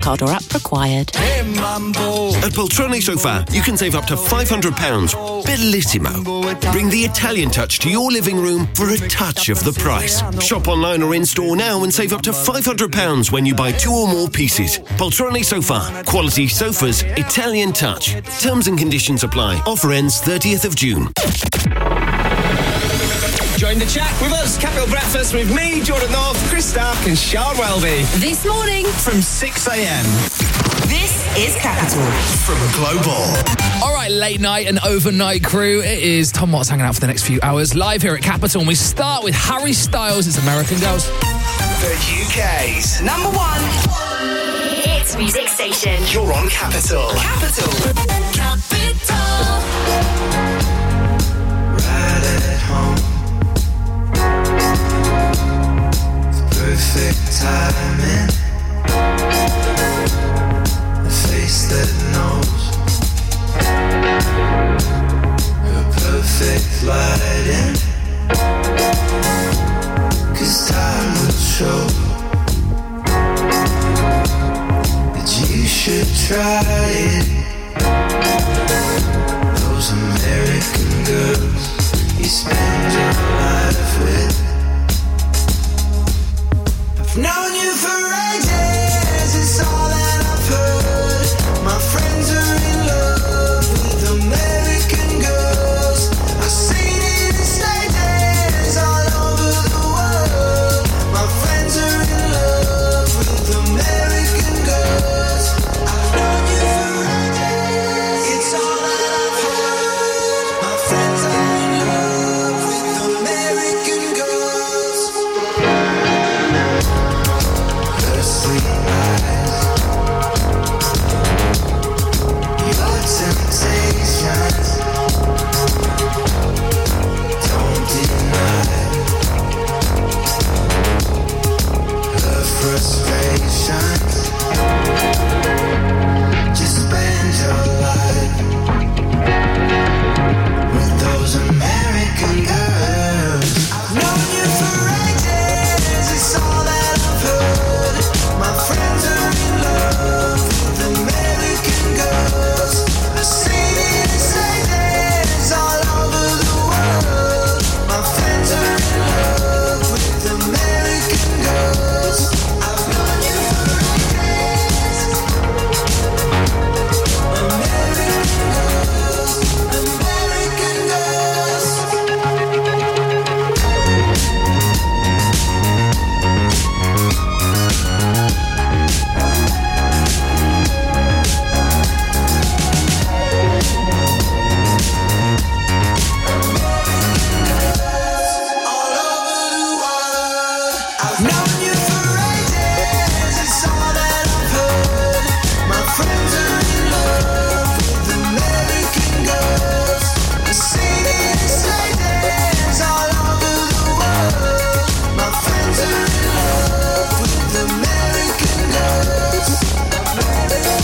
card or app required. At Poltrone Sofa, you can save up to £500. Bellissimo. Bring the Italian touch to your living room for a touch of the price. Shop online or in-store now and save up to £500 when you buy 2 or more pieces. Poltrone Sofa. Quality sofas, Italian touch. Terms and conditions apply. Offer ends 30th of June. Join the chat with us, Capital Breakfast, with me, Jordan North, Chris Stark and Sean Welby. This morning from 6 a.m. This is Capital. From Global. All right, late night and overnight crew. It is Tom Watts hanging out for the next few hours live here at Capital. And we start with Harry Styles. It's American Girls. The UK's number 1 hit music station. You're on Capital. Capital. Right at home. Perfect timing. A face that knows her perfect lighting. 'Cause time will show that you should try it. Those American girls you spend your life with. Known you for ages, it's all that I've heard. My friends are in love with American girls. I've seen it in stages all over the world. My friends are in love with American girls. I've known you for ages, it's all that I've heard. My friends are in love with American girls. Sweet eyes, your temptations, don't deny her frustrations. Just spend your life with those American girls. I've known you for ages, it's all that I've heard. My friends are in love with American girls. I've seen it in stages all over the world. My friends are in love with American girls. I've known you for ages. American girls, American girls. Known you for ages, it's all that I've heard. My friends are in love with American girls. I've seen it in stages all over the world. My friends are in love with American girls. American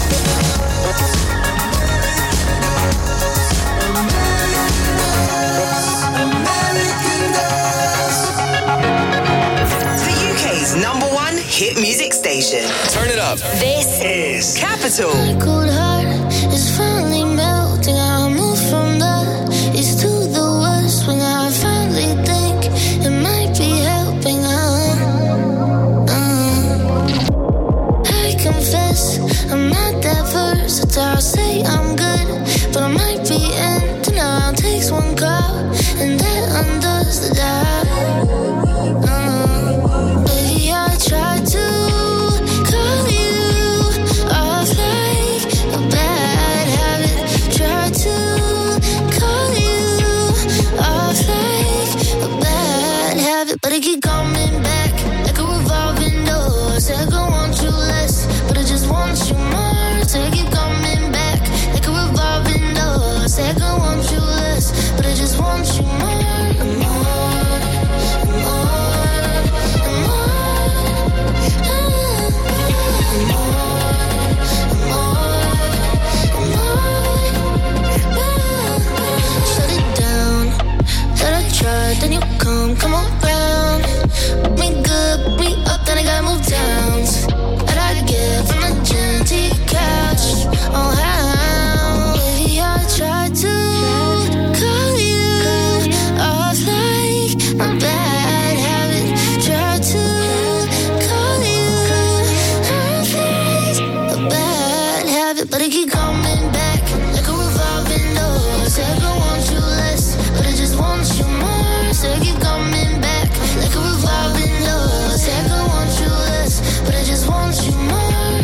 girls. The UK's number 1 hit music station. Turn it up. This is Capital. My cold heart is finally melting. I move from the east to the west when I finally think it might be helping. I confess I'm not that versatile. Say I'm good, but I might be in denial. Takes one call and that undoes the job. Baby, I tried to call you off like a bad habit. Try to call you off like a bad habit, but I keep coming back like a revolving door. Said I want you less, but I just want you more. So I keep coming back like a they keep coming back like a revolving door. Said I don't want you less, but I just want you more. Said keep coming back like a revolving door. Said I don't want you less, but I just want you more.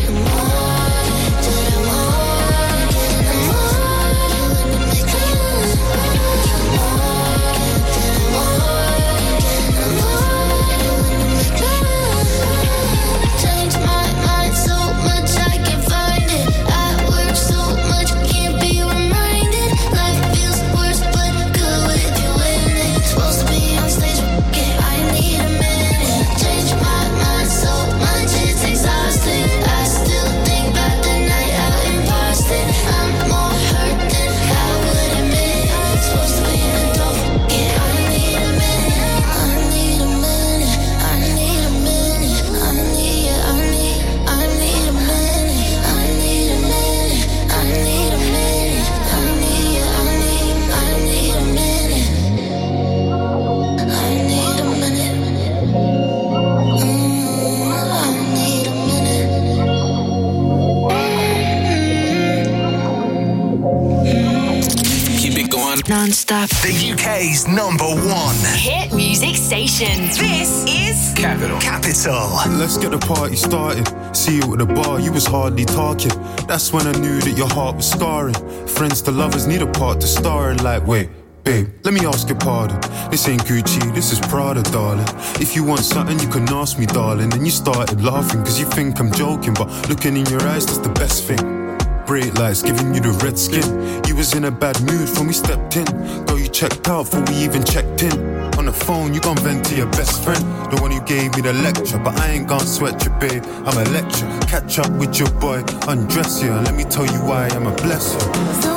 Non-stop. The UK's number one hit music station. This is Capital. Let's get the party started. See you at the bar, you was hardly talking. That's when I knew that your heart was scarring. Friends to lovers need a part to star in. Like, wait, babe, let me ask your pardon. This ain't Gucci, this is Prada, darling. If you want something, you can ask me, darling. And you started laughing, cause you think I'm joking. But looking in your eyes, that's the best thing. Bright lights giving you the red skin. You was in a bad mood when we stepped in. Girl, you checked out before we even checked in. On the phone, you gon' vent to your best friend, the one who gave me the lecture. But I ain't gon' sweat you, babe, I'm a lecture. Catch up with your boy, undress you, and let me tell you why I'm a blessing.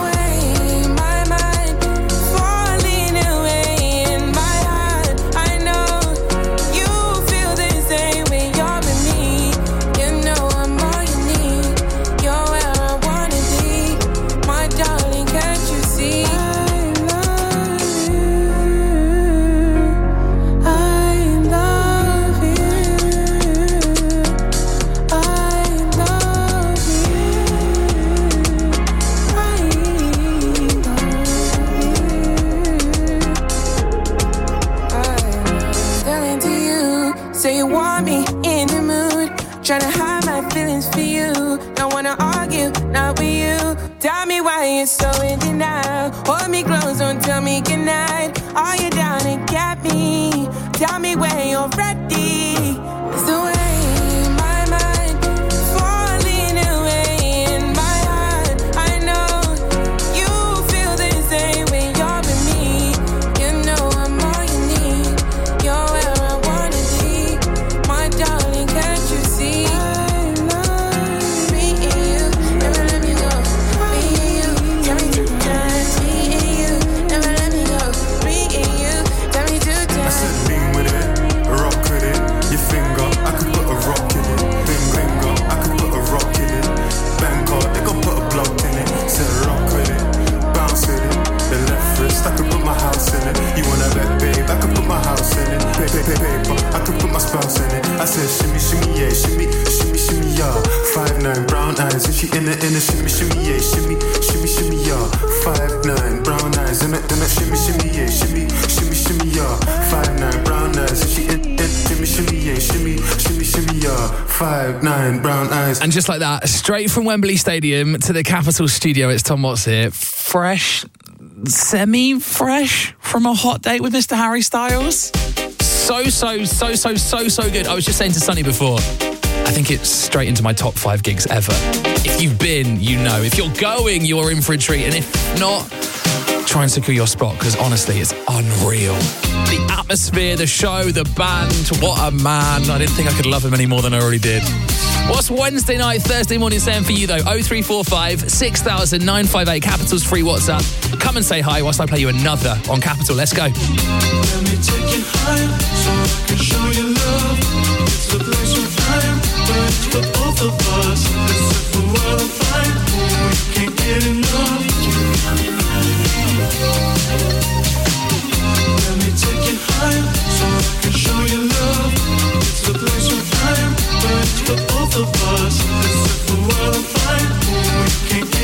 Tryna hide my feelings for you. Don't wanna argue, not with you. Tell me why you're so in denial. Hold me close, don't tell me goodnight. Are you down to get me? Tell me when you're ready. It's the way my mind falling away in my heart. I know you feel the same when you're with me. You know I'm all you need. You're where I wanna be. My darling, can't you see? I could put my house in it. You wanna bet, babe? I could put my house in it. Paper, I could put my spouse in it. I said shimmy, shimmy, yeah, shimmy, shimmy, shimmy, yeah. 5'9", brown eyes, and she in it, shimmy, shimmy, yeah, shimmy, shimmy, shimmy, yeah. 5'9", brown eyes, in it, shimmy, shimmy, yeah, shimmy, shimmy, shimmy, yeah. 5'9", brown eyes, and she in it, shimmy, shimmy, yeah, shimmy, shimmy, shimmy, yeah. 5'9", brown eyes. And just like that, straight from Wembley Stadium to the Capital Studio, it's Tom Watts here. Fresh, semi-fresh from a hot date with Mr. Harry Styles. So good. I was just saying to Sonny before, I think it's straight into my top 5 gigs ever. If you've been, you know. If you're going, you're in for a treat. And if not, try and secure your spot, because honestly, it's unreal. The atmosphere, the show, the band, what a man. I didn't think I could love him any more than I already did. What's Wednesday night, Thursday morning saying for you though? 0345 6000 958, Capital's free WhatsApp. Come and say hi whilst I play you another on Capital. Let's go. Let me take you higher so I can show you love. It's a place of time, but it's for both of us. Let's set the world on fire. We can't get enough. Let me take you higher so I can show you love. It's a place of time, but it's for both of us. Let's set the world on fire. We can't get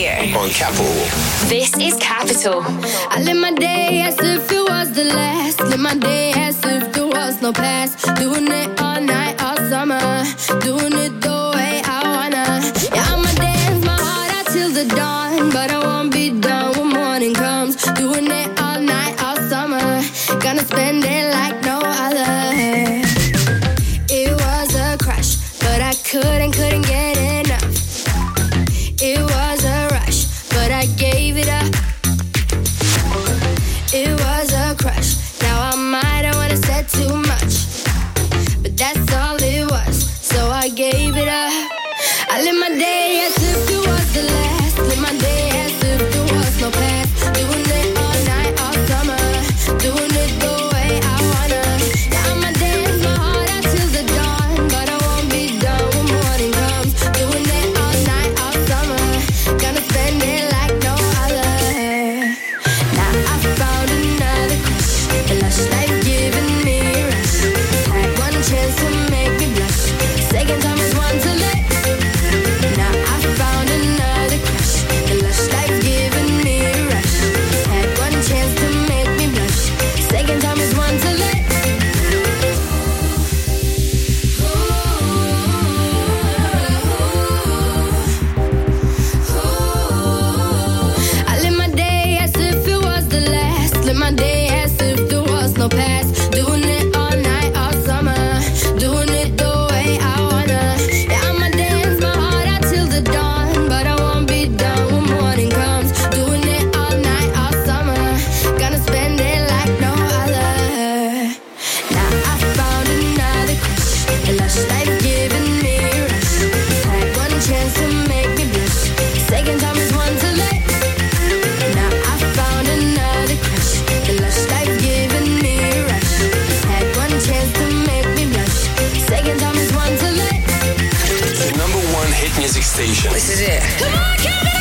here on Capital. This is Capital. I live my day as if it was the last. Live my day as if there was no past. Doing it all night, all summer. Doing it the way I wanna. Yeah, I'ma dance my heart out till the dawn. But I won't be done when morning comes. Doing it all night, all summer. Gonna spend it like no other. It was a crush, but I couldn't get enough. It was a rush, but I gave it up. It was a crush. Now I might have wanna said too much, but that's all it was. So I gave it up. I live my day as if it was the last. Live my day as if there was no past. Doing it all night, all summer. Doing it the way I wanna. Yeah, I'ma dance my heart out till the dawn, but I won't be done when morning comes. Doing it all night, all summer. Gonna spend it like no other. Now I found another crush. A lush life giving me a rush. Had one chance to make me blush. Second time is one to let. Now I found another crush. A lush life giving me a rush. Had one chance to make me blush. Second time is one to let. I live my day as if it was the last. Live my day as if there was no past. Doing it all night, all summer. Doing it the way I wanna. Yeah, I'ma dance my heart out till the dawn, but I won't be done when morning comes. Doing it all night, all summer. Gonna spend it like no other. Now I found another crush. A lush life giving me a rush. Had one chance to make me blush. Second time is one to let. Now I found another crush. A lush life giving me a rush. Had one chance to make me blush. Second time is one to let. The number one hit music station. This is it. Come on,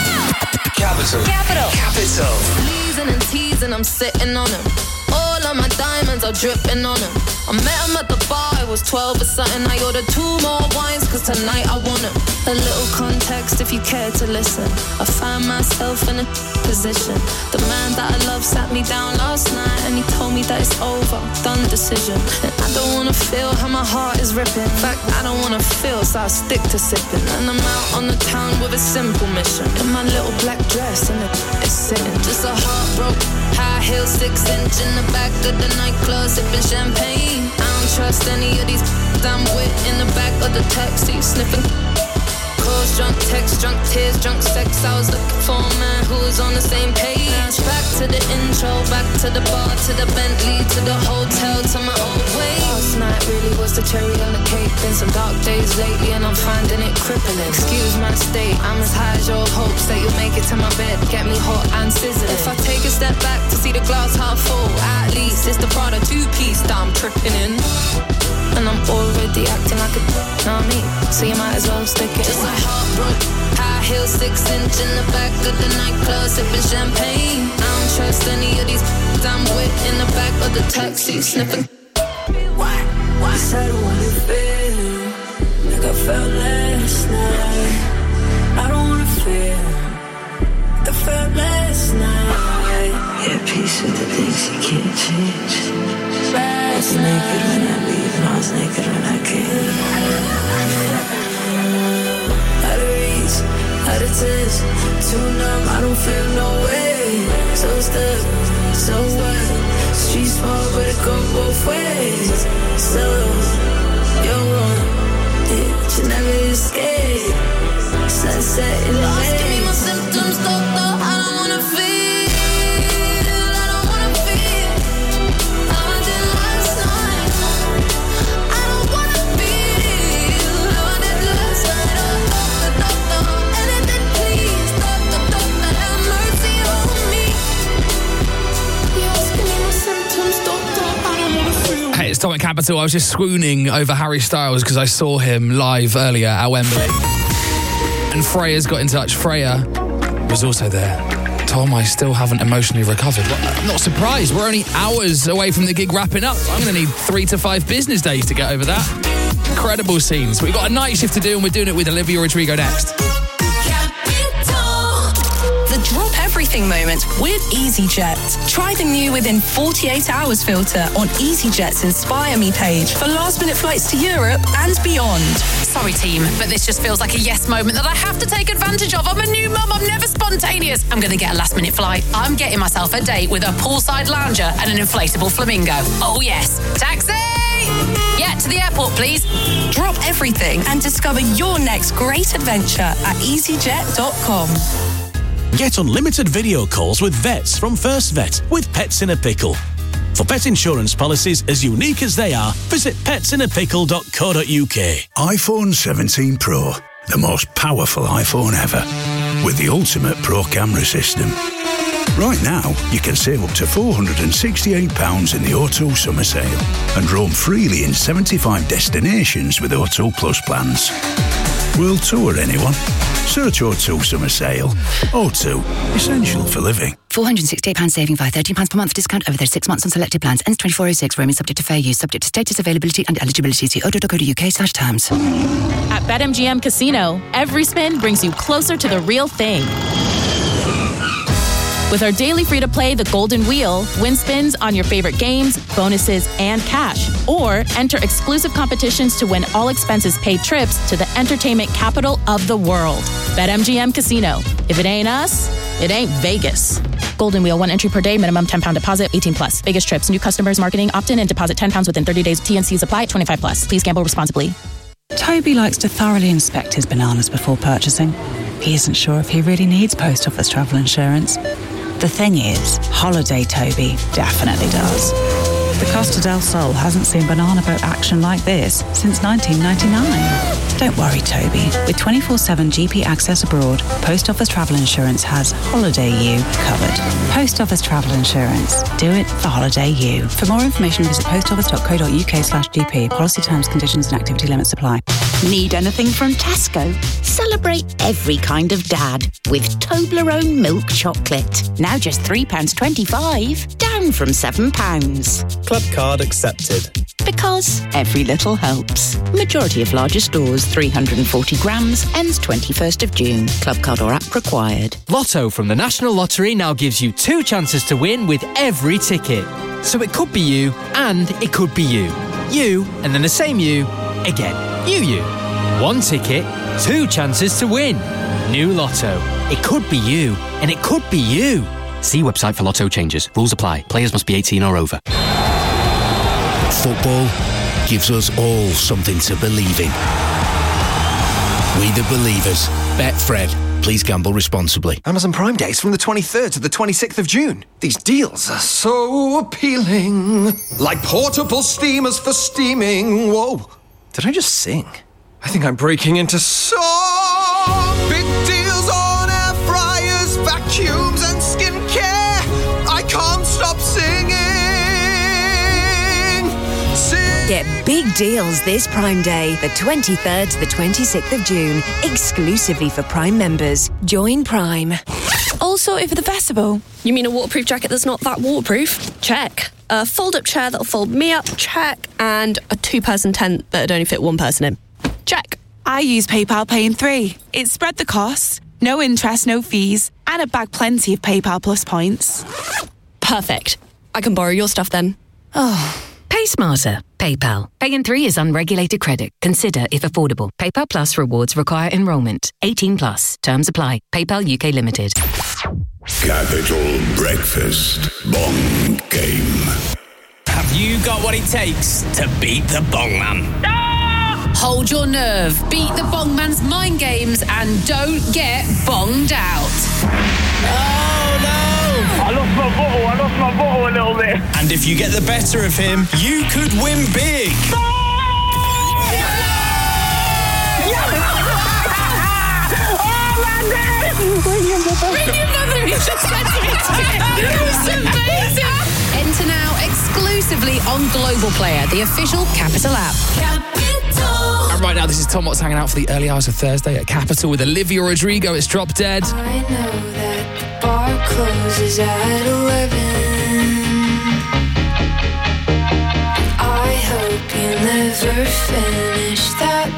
Capital. Capital. Teasing and teasing, I'm sitting on him. All of my diamonds are dripping on him. I met him at the bar, I was 12 or something. I ordered 2 more wines, cause tonight I want him. A little context if you care to listen. I find myself in a position. The man that I love sat me down last night and he told me that it's over, done decision. And I don't wanna feel how my heart is ripping. In fact, I don't wanna feel, so I stick to sipping. And I'm out on the town with a simple mission. In my little black dress and it's sitting. Just a heartbroken, high heel, 6-inch in the back of the nightclub, sipping champagne. I don't trust any of these I'm with in the back of the taxi, sniffing calls, drunk texts, drunk tears, drunk sex. I was looking for a man who was on the same page. Back to the intro, back to the bar, to the Bentley, to the hotel, to my old way. Last night really was the cherry on the cake. Been some dark days lately and I'm finding it crippling. Excuse my state, I'm as high as your hopes that you'll make it to my bed, get me hot and sizzling. If I take a step back to see the glass half full, at least it's the Prada 2-piece that I'm tripping in. And I'm already acting like a know what I mean? So you might as well stick it. Just a heartbroken, high heel, 6-inch in the back of the nightclub, sipping champagne. I don't trust any of these I'm with in the back of the taxi, sniffing. What? I don't wanna feel like I felt last night. I don't wanna feel like I felt last night. Yeah, peace with the things you can't change. I was naked when I leave and I was naked when I came. Out of reach, out of touch, too numb, I don't feel no way. So stuck, so what? Street small, but it go both ways. So, you're wrong, yeah, but you never escape. Sunset in the Lost, give me my haze. symptoms, doctor, I don't wanna feel. I don't wanna feel how I did last night. I don't wanna feel how I did last night. Oh, doctor, anything please, doctor, have mercy on me. Lost, give me my symptoms, doctor, I don't wanna feel. Hey, it's Tom at Capital. I was just swooning over Harry Styles because I saw him live earlier at Wembley. And Freya's got in touch. Freya was also there. Tom, I still haven't emotionally recovered. Well, I'm not surprised. We're only hours away from the gig wrapping up. I'm going to need 3 to 5 business days to get over that. Incredible scenes. We've got a night shift to do and we're doing it with Olivia Rodrigo next. living moment with EasyJet. Try the new within 48 hours filter on EasyJet's Inspire Me page for last-minute flights to Europe and beyond. Sorry, team, but this just feels like a yes moment that I have to take advantage of. I'm a new mum. I'm never spontaneous. I'm going to get a last-minute flight. I'm getting myself a date with a poolside lounger and an inflatable flamingo. Oh, yes. Taxi! Yeah, to the airport, please. Drop everything and discover your next great adventure at easyjet.com. Get unlimited video calls with vets from First Vet with Pets in a Pickle. For pet insurance policies as unique as they are, visit petsinappickle.co.uk. iPhone 17 Pro, the most powerful iPhone ever, with the ultimate Pro camera system. Right now, you can save up to £468 in the O2 summer sale and roam freely in 75 destinations with O2 Plus plans. World tour, anyone? Search O2 summer sale. O2, essential for living. £468 saving via £13 per month discount over 36 months on selected plans. Ends 24/06. Roaming subject to fair use. Subject to status, availability and eligibility. See o2.co.uk/terms. At BetMGM Casino, every spin brings you closer to the real thing. With our daily free-to-play The Golden Wheel, win spins on your favorite games, bonuses, and cash. Or enter exclusive competitions to win all-expenses-paid trips to the entertainment capital of the world. BetMGM Casino. If it ain't us, it ain't Vegas. Golden Wheel, 1 entry per day, minimum £10 deposit, 18 plus. Vegas trips, new customers, marketing, opt-in and deposit £10 within 30 days. T&Cs apply, 25 plus. Please gamble responsibly. Toby likes to thoroughly inspect his bananas before purchasing. He isn't sure if he really needs post office travel insurance. The thing is, Holiday Toby definitely does. The Costa del Sol hasn't seen banana boat action like this since 1999. Don't worry, Toby. With 24/7 GP access abroad, Post Office Travel Insurance has Holiday You covered. Post Office Travel Insurance. Do it for Holiday You. For more information, visit postoffice.co.uk/GP. Policy terms, conditions and activity limits apply. Need anything from Tesco? Celebrate every kind of dad with Toblerone milk chocolate. Now just £3.25, down from £7. Club card accepted. Because every little helps. Majority of larger stores, 340 grams, ends 21st of June. Club card or app required. Lotto from the National Lottery now gives you 2 chances to win with every ticket. So it could be you, and it could be you. You, and then the same you, again. You. 1 ticket, 2 chances to win. New Lotto. It could be you, and it could be you. See website for Lotto changes. Rules apply. Players must be 18 or over. Football gives us all something to believe in. We the believers. Betfred. Please gamble responsibly. Amazon Prime Days from the 23rd to the 26th of June. These deals are so appealing. Like portable steamers for steaming. Whoa. Did I just sing? I think I'm breaking into song. Big deals on air fryers, vacuums and skincare. I can't stop singing. Get big deals this Prime Day, the 23rd to the 26th of June, exclusively for Prime members. Join Prime. All sorted for the festival. You mean a waterproof jacket that's not that waterproof? Check. A fold-up chair that'll fold me up? Check. And a 2-person tent that'd only fit 1 person in? Check. I use PayPal Pay in 3. It spread the costs, no interest, no fees, and it bagged plenty of PayPal Plus points. Perfect. I can borrow your stuff then. Oh. Pay smarter. PayPal. Pay in 3 is unregulated credit. Consider if affordable. PayPal Plus rewards require enrolment. 18 plus. Terms apply. PayPal UK Limited. Capital Breakfast Bong Game. Have you got what it takes to beat the Bong Man? Hold your nerve, beat the Bong Man's mind games, and don't get bonged out. Oh no! I lost my bottle a little bit. And if you get the better of him, you could win big. Bring your mother, he just said to me today. It was amazing. Enter now exclusively on Global Player, the official Capital app. And right now, this is Tom Watts hanging out for the early hours of Thursday at Capital with Olivia Rodrigo. It's Drop Dead. I know that the bar closes at 11. I hope you never finish that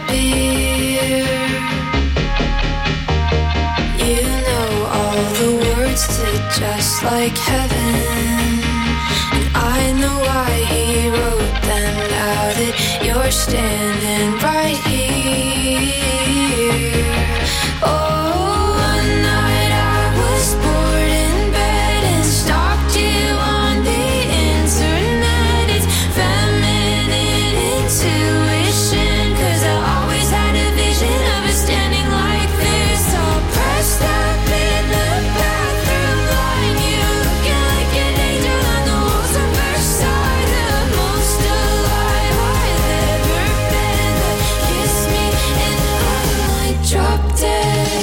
beer. You know all the words to like heaven. And I know why he wrote them. Now that you're standing right here. Oh, one night I was bored in bed and stalked you on the internet. It's feminine intuition, 'cause I always had a vision of us standing like this, all pressed up in the bathroom line. You looking like an angel on the walls of Versailles, the most alive I've ever been. But kiss me and I might drop dead.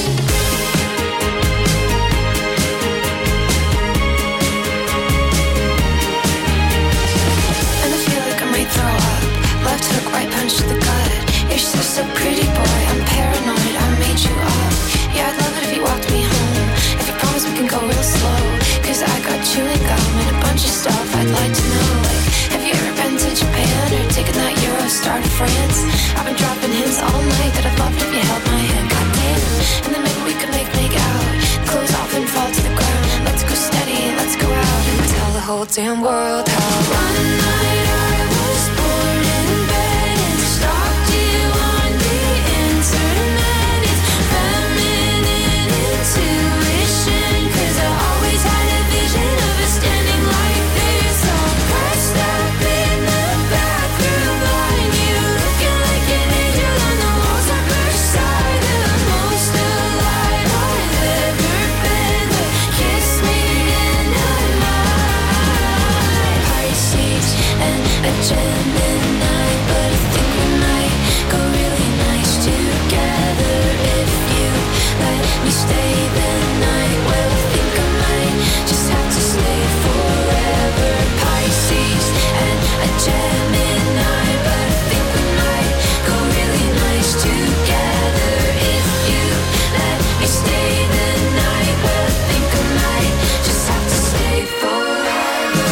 And I feel like I might throw up. Left hook, right punch to the gut. You're so pretty, boy. I'm paranoid. I made you up. Yeah, I'd love it if you walked me home. If you promise we can go real slow, 'cause I got chewing gum and a bunch of stuff I'd like to know. Like, have you ever been to Japan or taken that Eurostar to France? I've been dropping hints all night that I'd love it if you held my hand. Goddamn. And then maybe we could make out. Close off and fall to the ground. Let's go steady, let's go out and tell the whole damn world how one night I was bored in bed and stalked you on the internet. It's feminine intuition, 'cause I always had a vision of us standing like this, all pressed up in the bathroom line. You looking like an angel on the walls of Versailles, the most alive I've ever been. But kiss me and I might. Pisces and a Gemini, but I think we might go really nice together if you let me stay the night. Well, I think I might just have to stay forever. Pisces and a Gemini, but I think we might go really nice together if you let me stay the night. Well, I think I might just have to stay forever.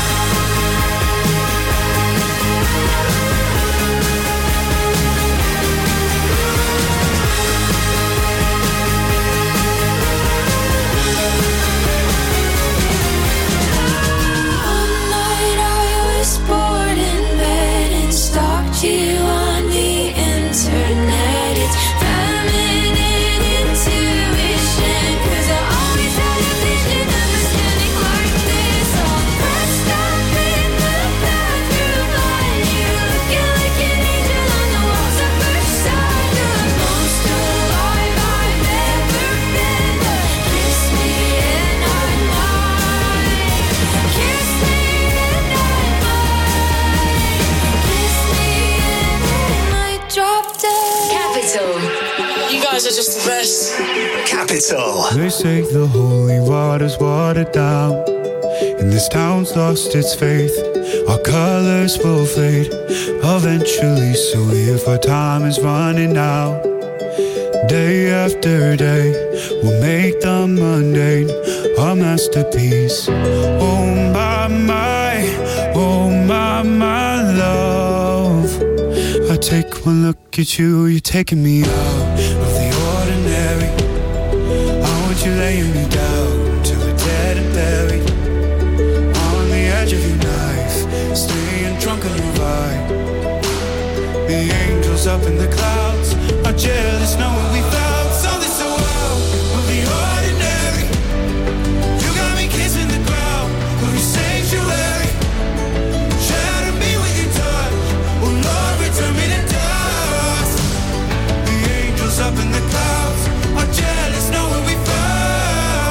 One night I was bored in bed and stalked you on the internet. It's feminine intuition, 'cause I always had a vision of us standing like this, all pressed up in the bathroom line. You looking like an angel on the walls of Versailles, the most alive I've ever been. But kiss me and I might. Kiss me and I might. Kiss me and I might drop dead. Capital. You guys are just the best. Capital. They say the holy water's watered down, and this town's lost its faith. Our colors will fade eventually, so if our time is running out, day after day, we'll make the mundane our masterpiece. Oh my love, I take one look at you, you're taking me out of the ordinary. I want you laying me down till we're dead and buried, on the edge of your knife, staying drunk on your vibe. The angels up in the clouds are jealous knowing we found something so wild of the ordinary. You got me kissing the ground of your sanctuary. Shatter me with your touch, oh Lord, return me to dust. The angels up in the clouds are jealous knowing we found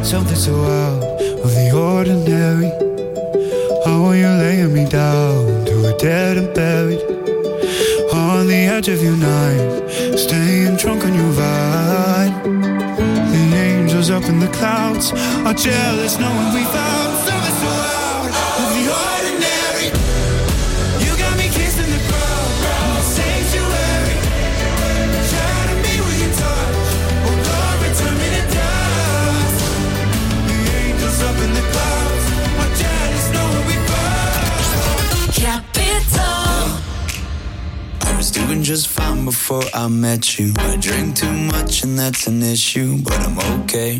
something so out of the ordinary. How are you laying me down to a dead and buried on the edge of your night, staying drunk on your vine. The angels up in the clouds are jealous knowing we found something so out of the ordinary. You got me kissing the ground, the sanctuary. Shatter me with your touch, oh Lord, return me to dust. The angels up in the clouds are jealous knowing we found Capital. I was doing just fine before I met you. I drink too much and that's an issue, but I'm okay.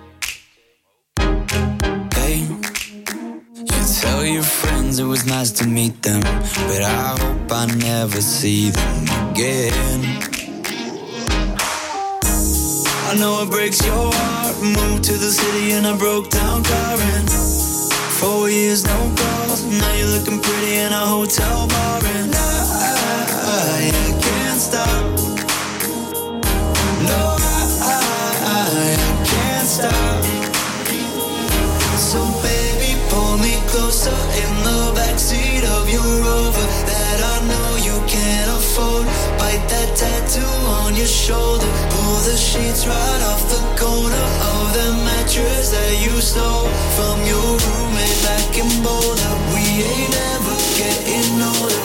Hey, you tell your friends it was nice to meet them, but I hope I never see them again. I know it breaks your heart. Moved to the city and I broke down crying. 4 years, no calls. Now you're looking pretty in a hotel bar, and I can't stop. No, I can't stop. So baby, pull me closer in the backseat of your Rover that I know you can't afford. Bite that tattoo on your shoulder. Pull the sheets right off the corner of the mattress that you stole from your roommate back in Boulder. We ain't ever getting older.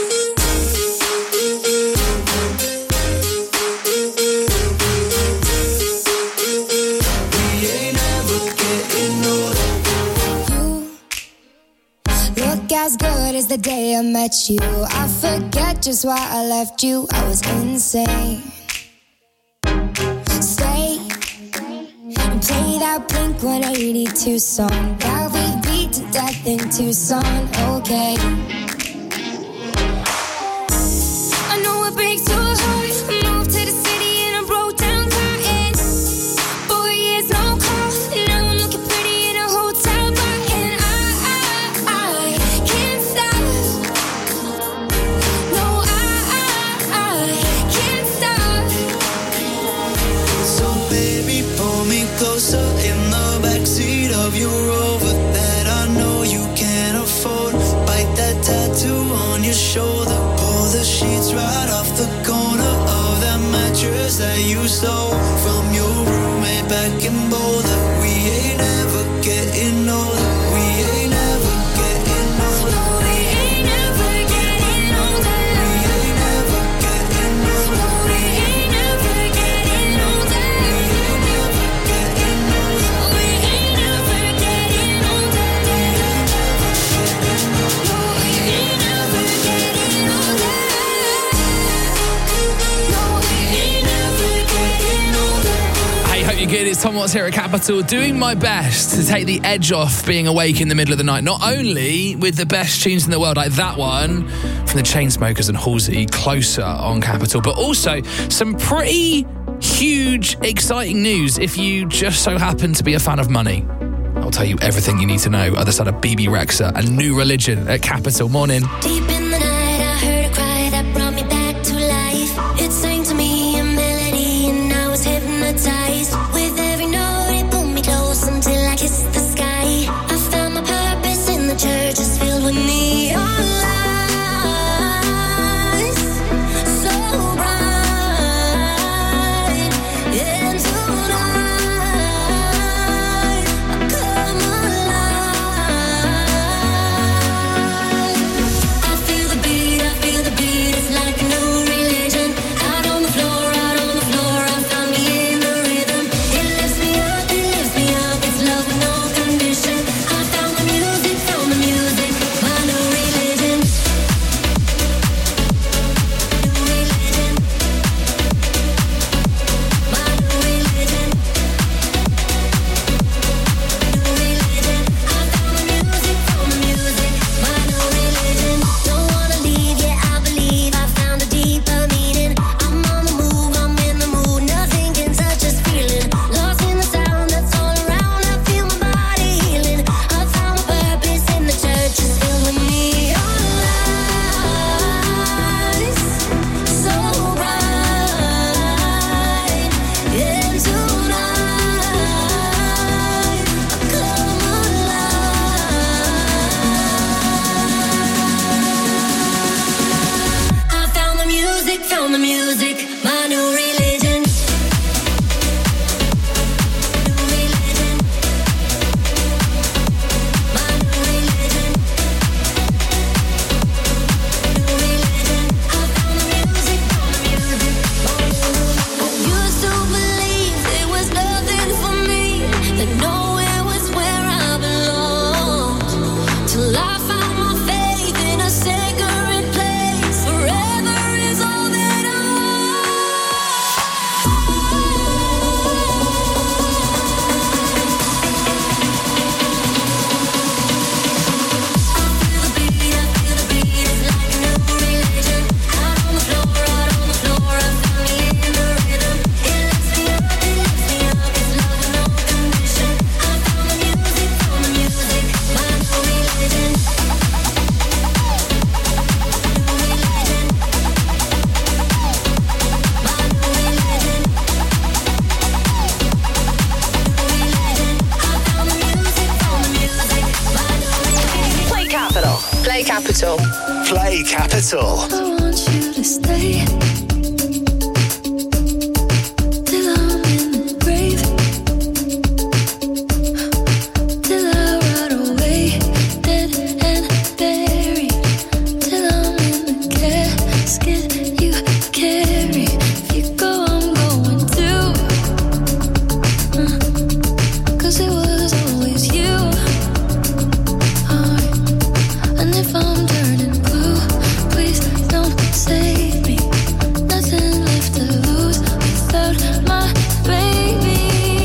As good as the day I met you. I forget just why I left you. I was insane. Stay and play that Blink-182 song that we beat to death in Tucson. Okay. I know it breaks your heart. Moved to the city and I broke down crying. 4 years, no call. Now I'm looking pretty in a hotel bar, and I can't stop. No, I can't stop. So baby, pull me closer in the backseat of your Rover that I know you can't afford. Bite that tattoo on your shoulder. Pull the sheets right off the corner of that mattress that you stole from your roommate back in Boulder. We ain't ever getting older. We ain't ever getting older. We ain't ever getting older. We ain't ever getting older. We ain't ever getting older. We ain't ever getting older. We ain't ever getting older. No, we ain't ever getting older. Hey, hope you're good. It's Tom Watts here at Capital, doing my best to take the edge off being awake in the middle of the night. Not only with the best tunes in the world, like that one from the Chainsmokers and Halsey, Closer on Capital, but also some pretty huge, exciting news if you just so happen to be a fan of money. I'll tell you everything you need to know. Other side of BB Rexa, A New Religion at Capital. Morning. Deep in the night, I heard a cry that brought me back to life. It sang to me a melody, and I was hypnotized. With every note, it pulled me close until I kissed the sky. I found my purpose in the church, is filled with neon lights, so bright. And tonight, I come alive. I feel Capital. I want you to stay till I'm in the grave, till I rot away, dead and buried, till I'm in the casket you carry. If you go, I'm going too, 'cause it was always you. And if I'm turning blue, please don't save me. Nothing left to lose without my baby.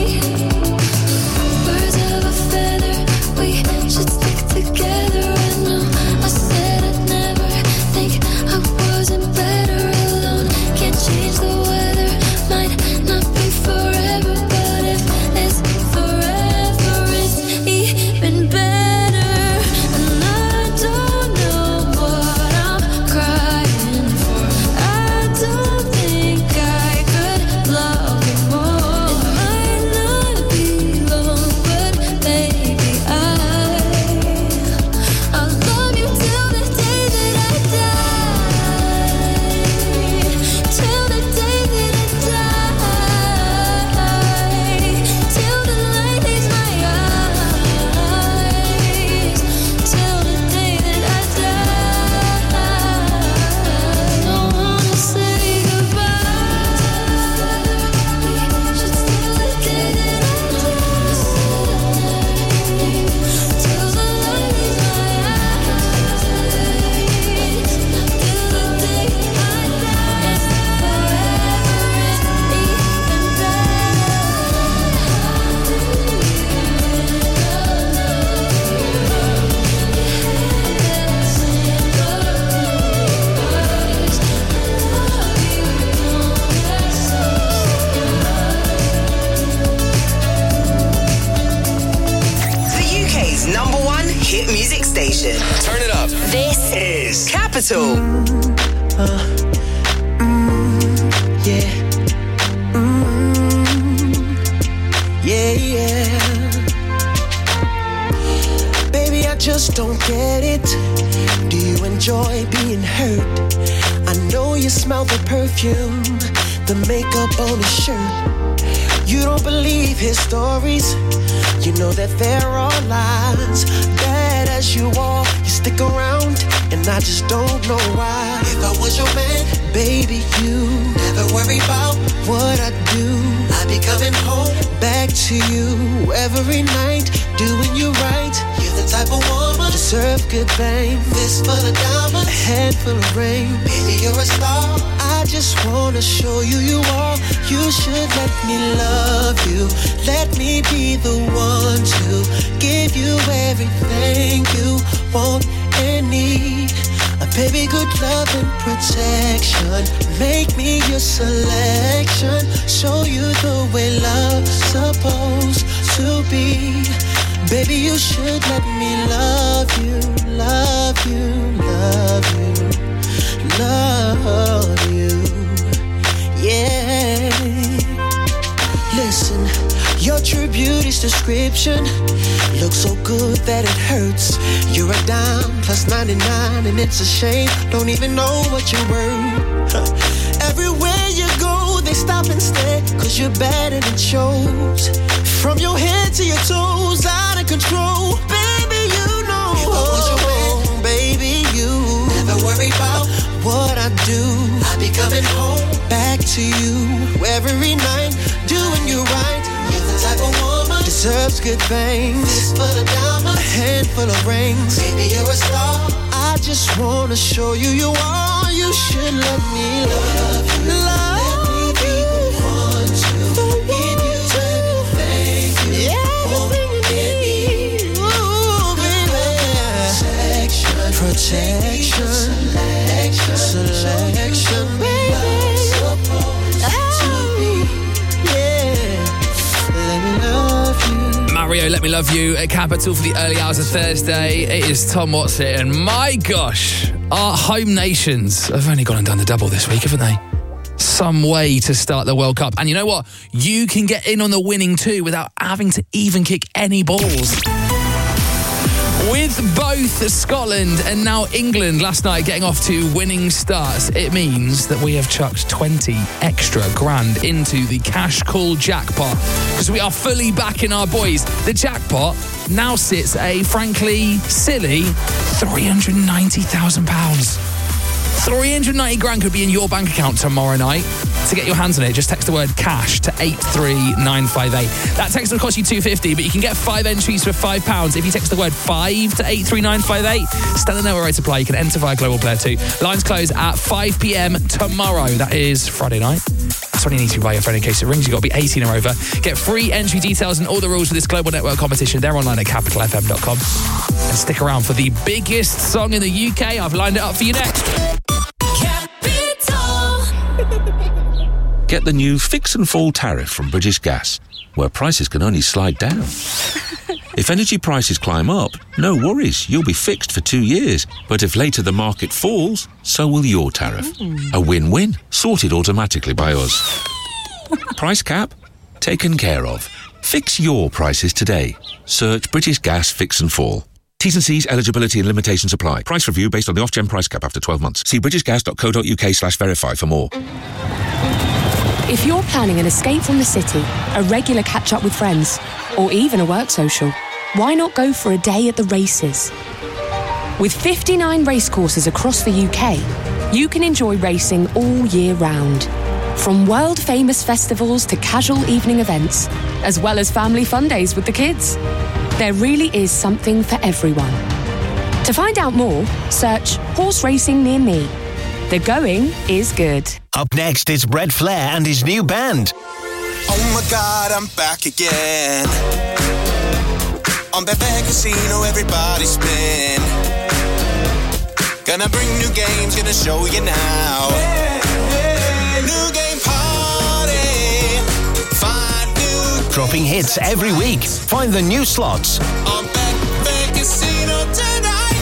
Birds of a feather, we should stick together. I know I said I'd never think I wasn't better alone. Can't change the weather, might not be forever, but if it's forever, it's even better. And I don't know what I'm crying for. I don't think I could love you more. It might not be long, but baby, I'll love you till the day that I die. Till the day that I die. Till the light leaves my eyes. Till the day that I die. Don't wanna say goodbye. Just till the day that I die. Till the light leaves my eyes. Till the day I die. It's forever, it's even The UK's number one hit music station. Turn it up. This is Capital. Yeah. Yeah. Baby, I just don't get it. Do you enjoy being hurt? I know you smell the perfume, the makeup on his shirt. You don't believe his stories. You know that there are lies. Bad as you are, you stick around, and I just don't know why. If I was your man, baby, you never worry about what I do. I'd be coming home back to you every night, doing you right. You're the type of woman deserve good fame. Fist full of diamonds, a head full of rain. Baby, you're a star. I just wanna show you you are. You should let me love you. Let me be the one to give you everything you want and need. A baby, good love and protection. Make me your selection. Show you the way love's supposed to be. Baby, you should let me love you, love you, love you, love you. Yeah. Listen, your true beauty's description looks so good that it hurts. You're a dime plus 99, and it's a shame. Don't even know what you're worth. Everywhere you go, they stop and stare, 'cause you're bad and it shows. From your head to your toes, out of control. Baby, you know. If I was your man, baby, you never worry about what I do. I'd be coming home back to you every night, doing you right. You're the type of woman deserves good things. Fist full of diamonds, a handful of rings. Baby, you're a star. I just wanna show you you are. You should let me love you. Let me be the one to give you everything you want and need. Ooh, baby. Protection, selection, baby. Mario, Let Me Love You at Capital for the early hours of Thursday. It is Tom Watson, and my gosh, our home nations have only gone and done the double this week, haven't they? Some way to start the World Cup. And you know what? You can get in on the winning too without having to even kick any balls. With both Scotland and now England last night getting off to winning starts, it means that we have chucked 20 extra grand into the cash call jackpot because we are fully backing our boys. The jackpot now sits at a frankly silly £390,000. 390 grand could be in your bank account tomorrow night. To get your hands on it, just text the word cash to 83958. That text will cost you $2.50, but you can get 5 entries for £5 if you text the word 5 to 83958. Stand and know where to play. You can enter via Global Player 2. Lines close at 5 p.m. tomorrow. That is Friday night. That's when you need to buy your phone in case it rings. You've got to be 18 or over. Get free entry details and all the rules for this Global Network competition. They're online at capitalfm.com. And stick around for the biggest song in the UK. I've lined it up for you next. Get the new Fix and Fall tariff from British Gas, where prices can only slide down. If energy prices climb up, no worries, you'll be fixed for 2 years. But if later the market falls, so will your tariff. A win-win, sorted automatically by us. Price cap? Taken care of. Fix your prices today. Search British Gas Fix and Fall. T's and C's, eligibility and limitations apply. Price review based on the off-gen price cap after 12 months. See britishgas.co.uk/verify for more. If you're planning an escape from the city, a regular catch-up with friends, or even a work social, why not go for a day at the races? With 59 racecourses across the UK, you can enjoy racing all year round. From world-famous festivals to casual evening events, as well as family fun days with the kids. There really is something for everyone. To find out more, search Horse Racing Near Me. The going is good. Up next is Brett Flair and his new band. Oh my God, I'm back again. On Betfair Casino, everybody spin. Gonna bring new games, gonna show you now. New game party. Find new. Dropping hits every week. Find the new slots. On Betfair Casino tonight.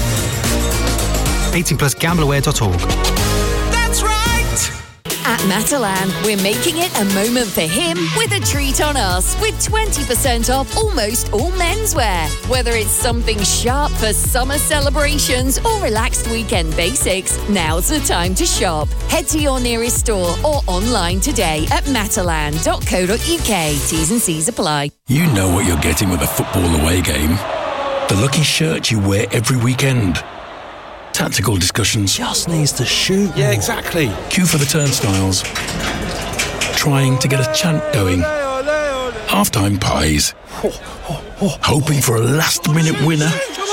18+gambleaware.org. That's right. At Matalan, we're making it a moment for him with a treat on us with 20% off almost all menswear. Whether it's something sharp for summer celebrations or relaxed weekend basics, now's the time to shop. Head to your nearest store or online today at matalan.co.uk. T's and C's apply. You know what you're getting with a football away game. The lucky shirt you wear every weekend. Tactical discussions. Just needs to shoot. Yeah, exactly. Queue for the turnstiles. Trying to get a chant going. Half-time pies. Hoping for a last-minute winner.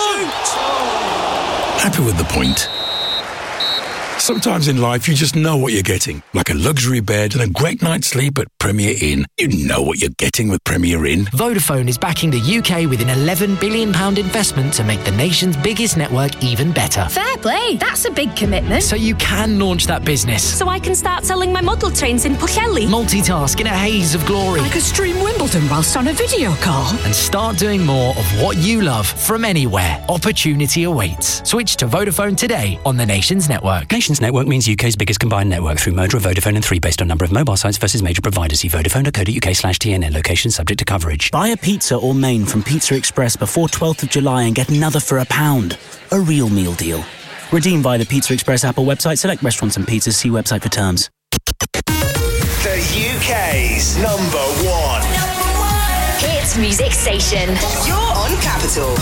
Happy with the point. Sometimes in life, you just know what you're getting. Like a luxury bed and a great night's sleep at Premier Inn. You know what you're getting with Premier Inn. Vodafone is backing the UK with an £11 billion investment to make the nation's biggest network even better. Fair play. That's a big commitment. So you can launch that business. So I can start selling my model trains in Pwllheli. Multitask in a haze of glory. I could stream Wimbledon whilst on a video call. And start doing more of what you love from anywhere. Opportunity awaits. Switch to Vodafone today on the nation's network. Nation's network means UK's biggest combined network through merger of Vodafone and 3 based on number of mobile sites versus major providers. See vodafone.co.uk/TNN. Location subject to coverage. Buy a pizza or main from Pizza Express before 12th of July and get another for £1. A real meal deal. Redeem via the Pizza Express Apple website. Select restaurants and pizzas. See website for terms. The UK's number one Hits music station. You're on Capital.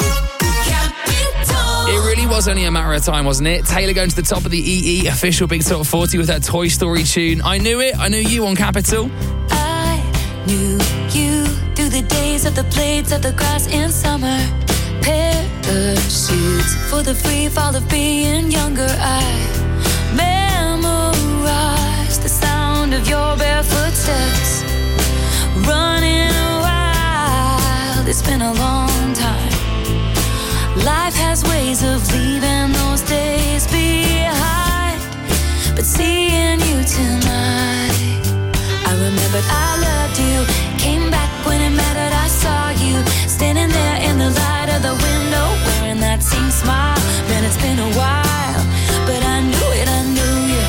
It really was only a matter of time, wasn't it? Taylor going to the top of the EE official Big Top 40 with her Toy Story tune. I knew it. I knew you on Capital. I knew you through the days of the blades of the grass in summer. Parachutes for the free fall of being younger. I memorized the sound of your bare footsteps. Running wild, it's been a long time. Life has ways of leaving those days behind. But seeing you tonight, I remembered I loved you. Came back when it mattered, I saw you standing there in the light of the window, wearing that same smile. Man, it's been a while, but I knew it, I knew you.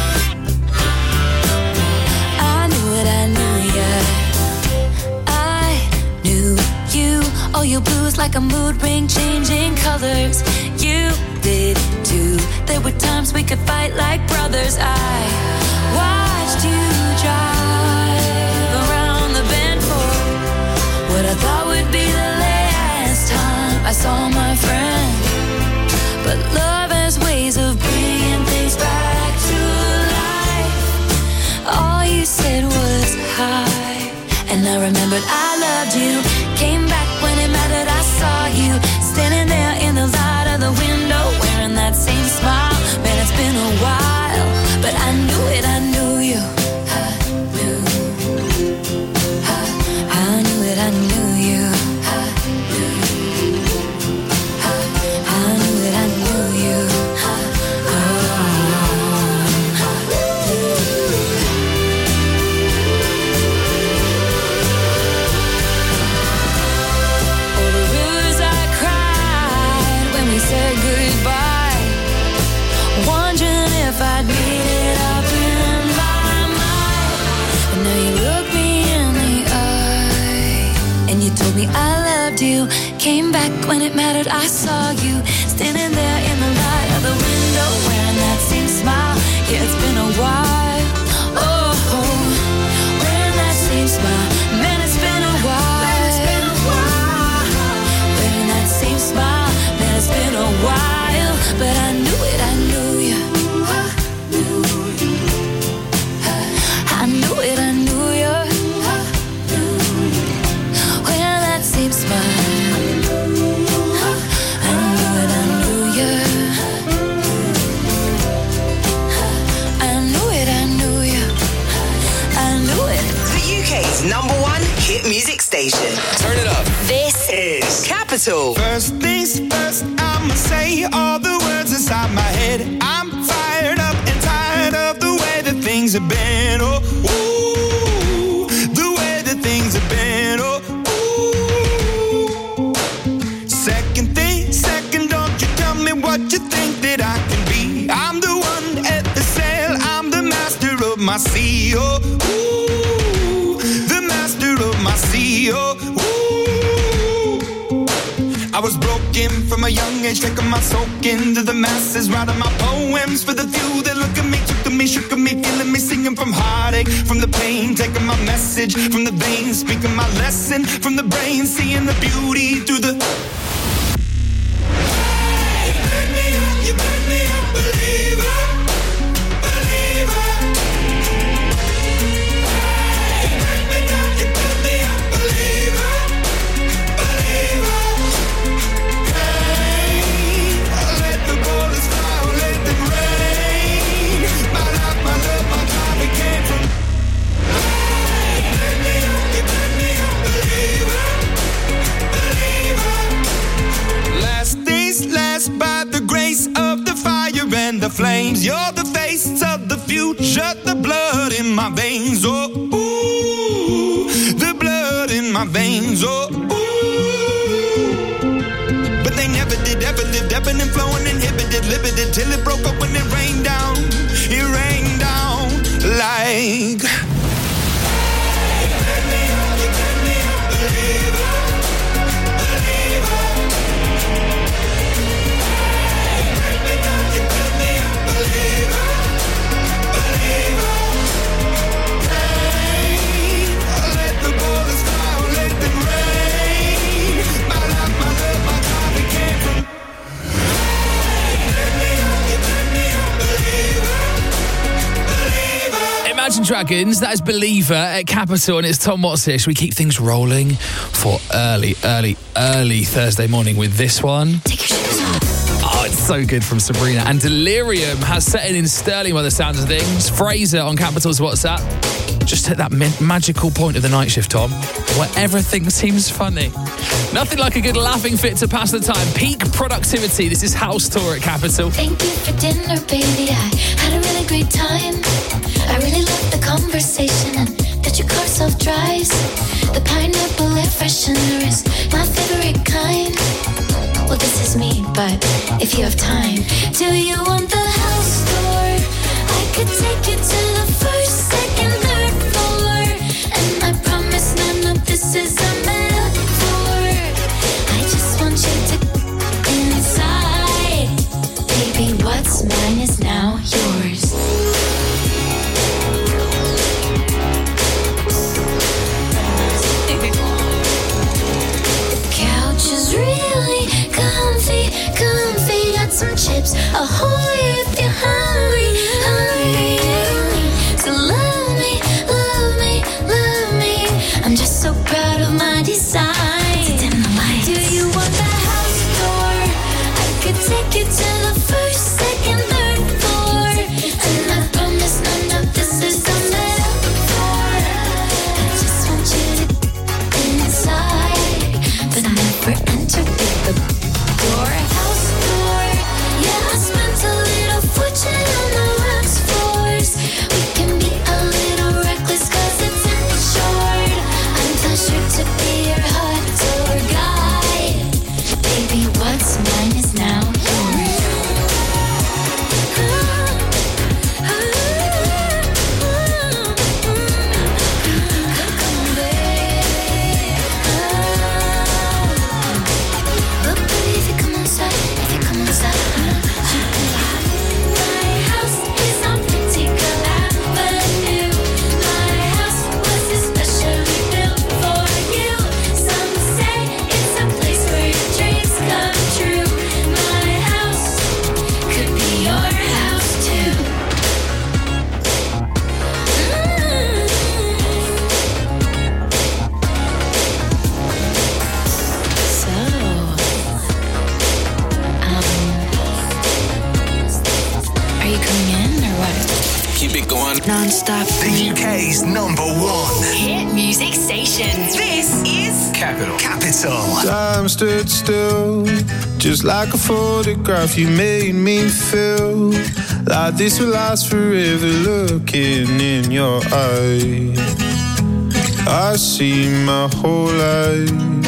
I knew it, I knew you. I knew you. All your blues like a mood ring changing colors. You did too. There were times we could fight like brothers. I watched you drive around the bend for what I thought would be the last time I saw my friend. But love has ways of bringing things back to life. All you said was hi, and I remembered I loved you. Came back when it mattered, I saw you standing there in the light of the window, wearing that same smile. Man, it's been a while, but I knew it, I knew you. I knew it, I knew you. I knew it, I knew you. Said goodbye, wondering if I'd made it up in my mind. And now you look me in the eye, and you told me I loved you. Came back when it mattered, I saw you standing there in the light of the window, wearing that same smile. Yeah, it's been a while. Oh, wearing that same smile. Man, it's been a while. Wearing that same smile. It's been a while, but I knew it, I knew you. I knew it, I knew you. Well, that same smile. I knew it, I knew you. I knew it, I knew you. I knew it. The UK's #1 hit music station. Turn it up. This is Capital. First things first, I'ma say all the words inside my head. I'm fired up and tired of the way that things have been. Oh, ooh, the way that things have been. Oh, ooh. Second thing, second, don't you tell me what you think that I can be. I'm the one at the sail, I'm the master of my sea. Oh, ooh, the master of my sea. Oh, ooh. I was broken from a young age, taking my soak into the masses, writing my poems for the few that look at me, took to me, shook at me, feeling me, singing from heartache, from the pain, taking my message from the veins, speaking my lesson from the brain, seeing the beauty through the... Hey, burn me up, you burn me up, believer, believer. Hey, burn me down, you burn me up, believer, believer. By the grace of the fire and the flames, you're the face of the future, the blood in my veins. Oh, ooh, the blood in my veins. Oh, ooh. But they never did, ever lived, ebbing and flowing, inhibited, limited, till it broke up when it rained down. It rained down like... Hey, burn me up, you burn me up, believer, believer. Imagine Dragons, that is Believer at Capital, and it's Tom Watts here. Should we keep things rolling for early Thursday morning with this one? Oh, it's so good from Sabrina. And Delirium has set in Stirling by the sounds of things. Fraser on Capital's WhatsApp. Just at that magical point of the night shift, Tom, where everything seems funny. Nothing like a good laughing fit to pass the time. Peak productivity. This is House Tour at Capital. Thank you for dinner, baby. I had a really great time. I really loved the conversation and that your car self-drives. The pineapple air freshener is my favorite kind. Well, this is me, but if you have time, do you want the house tour? I could take you to the first, second, third floor, and I promise none of this is a metaphor. I just non-stop. The UK's number one hit music station. This is Capital. Time stood still, just like a photograph. You made me feel like this will last forever. Looking in your eyes, I see my whole life.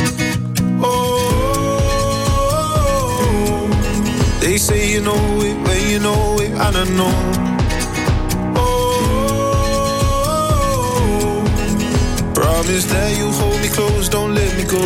Oh, they say you know it when you know it, and I know. Oh, promise that you hold me close, don't let me go.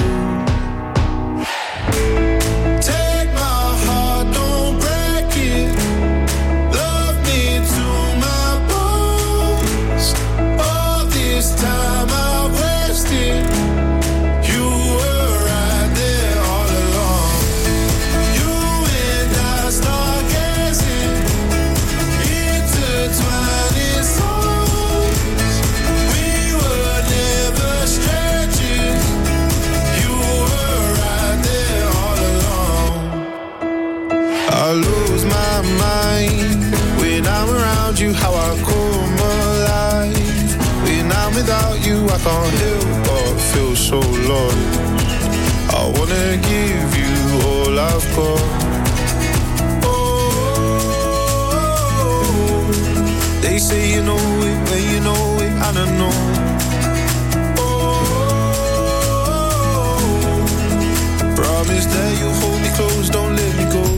Take my heart, don't break it. Love me to my bones. All this time I've wasted. You were right there all along. You and I start gazing, intertwining souls. We were never strangers. You were right there all along. I lose my mind when I'm around you. How I come alive when I'm without you. I can't help but feel so lost. I wanna give you all I've got. Oh, they say you know it when you know it, and I know. Promise that you hold me close, don't let me go.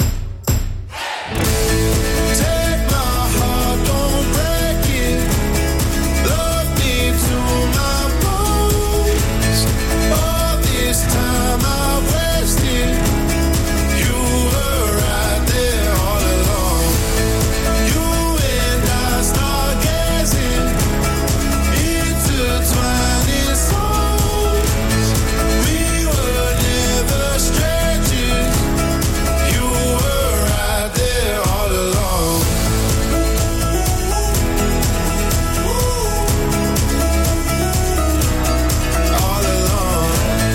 Take my heart, don't break it. Love me to my bones. All this time I've wasted. You were right there all along. You and I start gazing, intertwining souls. We were never strangers. You were right there all along. All along.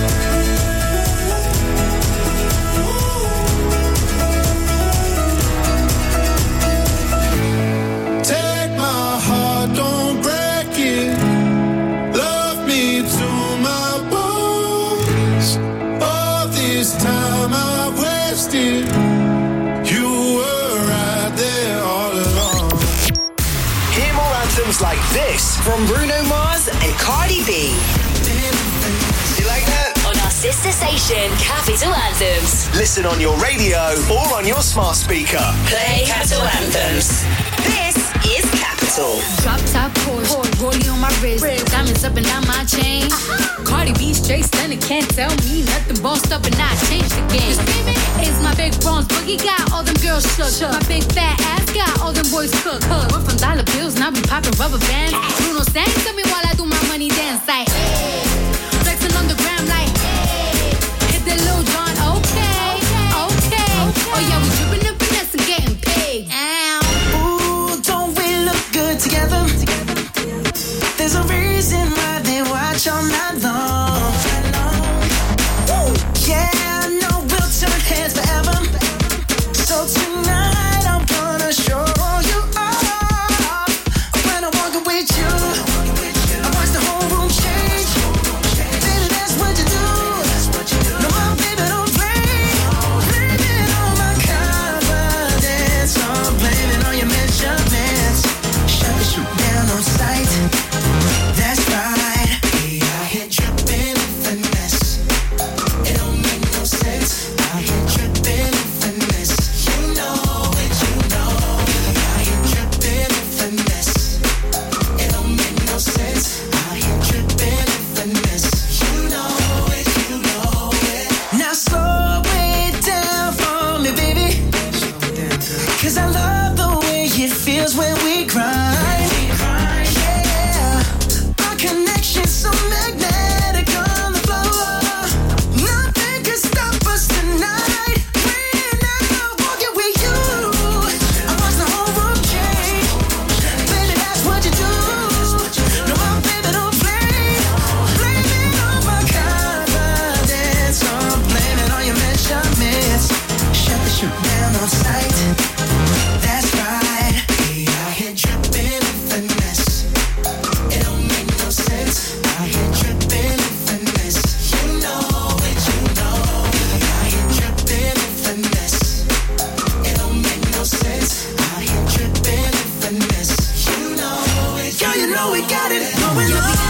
Take my heart, don't break it. Love me to my bones. All this time I've wasted. You were right there all along. Hear more anthems like this from Bruno Mars and Cardi B. You like that? On our sister station, Capital Anthems. Listen on your radio or on your smart speaker. Play Capital Anthems. This is Capital. Drop top Porsche, rollie on my wrist, diamonds up and down my chain. Cardi B straight stunning, can't tell me nothing. Bossed up and I changed the game. It's my big bronze boogie, got all them girls shook. My big fat ass got all them boys cooked. Went from dollar bills, now we popping rubber bands. Bruno sang to me while I do my money dance like hey. Flexing on the gram like hey. Hit the Lil Jon, okay. Oh yeah, we dripping and finesse and getting paid. Ooh, don't we look good together? There's a reason why they watch all night long. Yeah, I know we'll turn heads forever. So tonight I'm gonna show you off. When I walk with you, I watch the whole room change. Baby, that's what you do. No, my baby, don't play. Blaming on my confidence, or blaming on your measurements. Shut you down on sight. That's right. Hey, I hit you. Out here dripping in finesse. You know it, you know it. Out here dripping in finesse. It don't make no sense. Out here dripping in finesse. You know it. Girl, you know we got it going on.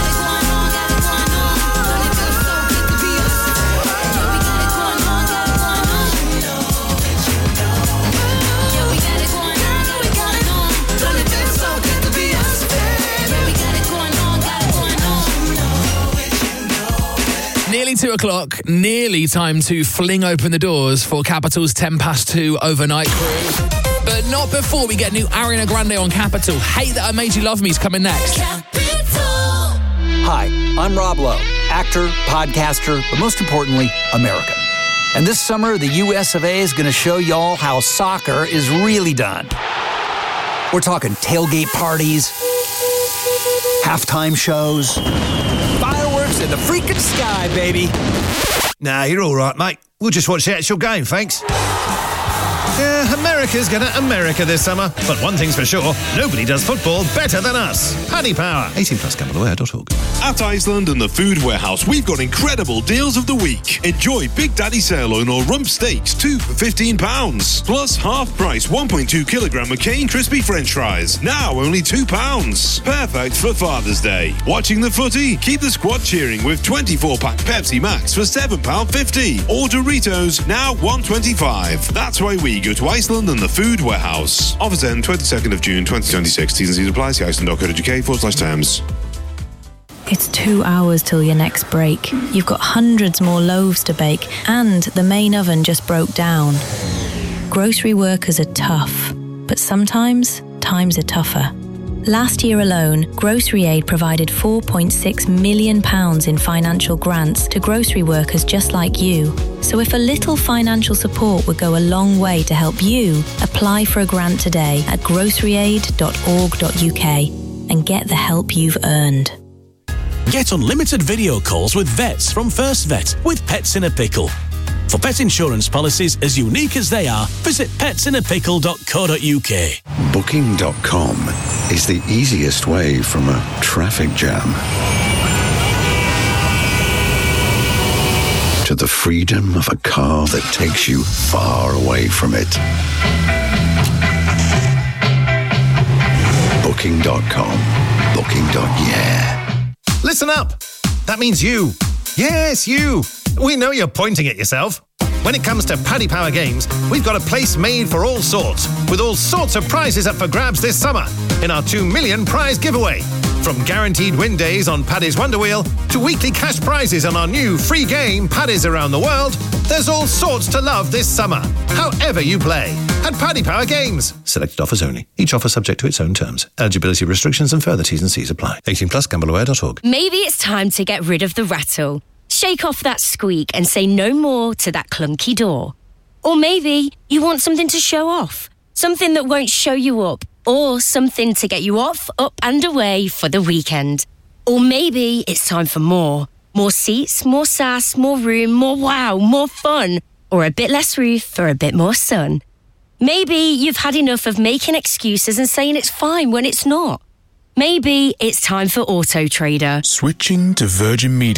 Nearly 2 o'clock, nearly time to fling open the doors for Capital's 10 past 2 overnight crew. But not before we get new Ariana Grande on Capital. Hate That I Made You Love Me is coming next. Hi, I'm Rob Lowe, actor, podcaster, but most importantly, American. And this summer, the US of A is going to show y'all how soccer is really done. We're talking tailgate parties, halftime shows, fireworks in the freaking sky, baby. Nah, you're all right, mate. We'll just watch the actual game, thanks. Yeah, America's gonna America this summer. But one thing's for sure, nobody does football better than us. Paddy Power. 18+GambleAware.org. At Iceland and the Food Warehouse, we've got incredible deals of the week. Enjoy Big Daddy sirloin or rump steaks, 2 for £15. Plus half price 1.2 kilogram McCain crispy French fries. Now only £2. Perfect for Father's Day. Watching the footy? Keep the squad cheering with 24-pack Pepsi Max for £7.50. Or Doritos, now $1.25. That's why we go to Iceland and the Food Warehouse. Offers end 22nd of June 2026. T's and C's apply. See iceland.co.uk/terms. It's 2 hours till your next break. You've got hundreds more loaves to bake, and the main oven just broke down. Grocery workers are tough, but sometimes times are tougher. Last year alone, Grocery Aid provided £4.6 million in financial grants to grocery workers just like you. So if a little financial support would go a long way to help you, apply for a grant today at groceryaid.org.uk and get the help you've earned. Get unlimited video calls with vets from First Vet with Pets in a Pickle. For pet insurance policies as unique as they are, visit petsinapickle.co.uk. Booking.com is the easiest way from a traffic jam to the freedom of a car that takes you far away from it. Booking.com. Booking.yeah. Listen up. That means you. Yes, you. We know you're pointing at yourself. When it comes to Paddy Power Games, we've got a place made for all sorts, with all sorts of prizes up for grabs this summer in our 2 million prize giveaway. From guaranteed win days on Paddy's Wonder Wheel to weekly cash prizes on our new free game, Paddy's Around the World, there's all sorts to love this summer, however you play. At Paddy Power Games. Selected offers only. Each offer subject to its own terms. Eligibility restrictions and further T's and C's apply. 18+GambleAware.org. Maybe it's time to get rid of the rattle. Shake off that squeak and say no more to that clunky door. Or maybe you want something to show off. Something that won't show you up. Or something to get you off, up and away for the weekend. Or maybe it's time for more. More seats, more sass, more room, more wow, more fun. Or a bit less roof for a bit more sun. Maybe you've had enough of making excuses and saying it's fine when it's not. Maybe it's time for Auto Trader. Switching to Virgin Media.